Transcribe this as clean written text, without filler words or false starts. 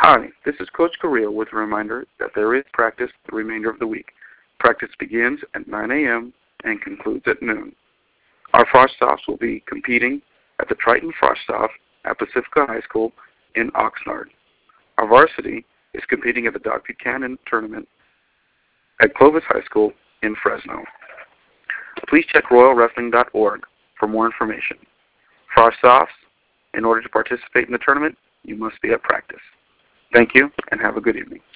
Hi, this is Coach Correa with a reminder that there is practice the remainder of the week. Practice begins at 9 a.m. and concludes at noon. Our Frostoffs will be competing at the Triton Frostoff at Pacifica High School in Oxnard. Our varsity is competing at the Doc Buchanan Tournament at Clovis High School in Fresno. Please check royalwrestling.org for more information. Frostoffs, in order to participate in the tournament, you must be at practice. Thank you, and have a good evening.